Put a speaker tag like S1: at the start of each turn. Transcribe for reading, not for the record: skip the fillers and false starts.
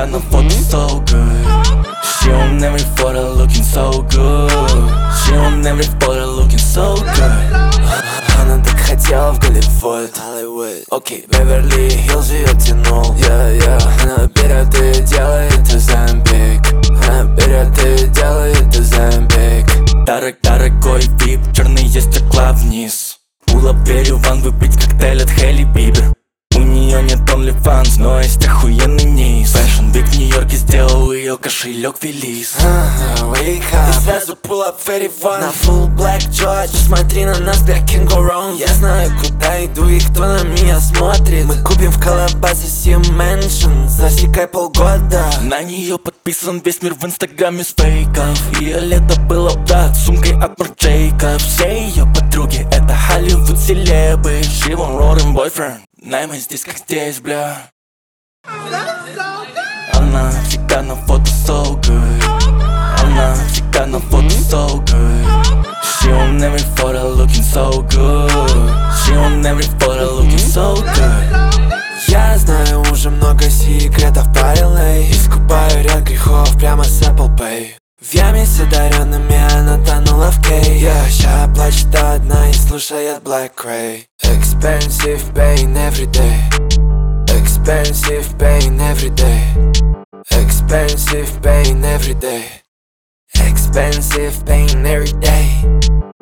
S1: на фото so good. She on every photo looking so good. She on every photo looking so good. Она так хотела в Голливуд. Окей, Беверли-Хиллз ее тянул. Она берет и делает Оземпик. Она берет и делает Оземпик. Дорогой вип, черные стекла вниз. Пула переван, выпить коктейль от Хейли Бибер. У нее нет OnlyFans, но есть охуенный низ. Fashion Week в Нью-Йорке сделал ее кошелек Велис. Wake up, и сразу pull up Fetty One. На full black George, смотри на нас, back can go wrong. Я знаю, куда иду и кто на меня смотрит. Мы купим в Колобасе Sea Mansion, засекай полгода. На нее подписан весь мир в инстаграме с фейков. Ее лето было, брат, сумкой от Марк Джейкобс. Все ее подруги это Hollywood селебы. She won't roll boyfriend. Найма здесь как здесь, бля. Она всегда на фото so good. Она всегда на фото so good. She on every photo looking so good. She on every photo looking so good.
S2: Я знаю уже много секретов по LA. Искупаю ряд грехов прямо с Apple Pay. В яме с одаренными она тонула в кей. Ща плачет одна и слушает Black Ray. Expensive pain every day. Expensive pain every day. Expensive pain every day. Expensive pain every day.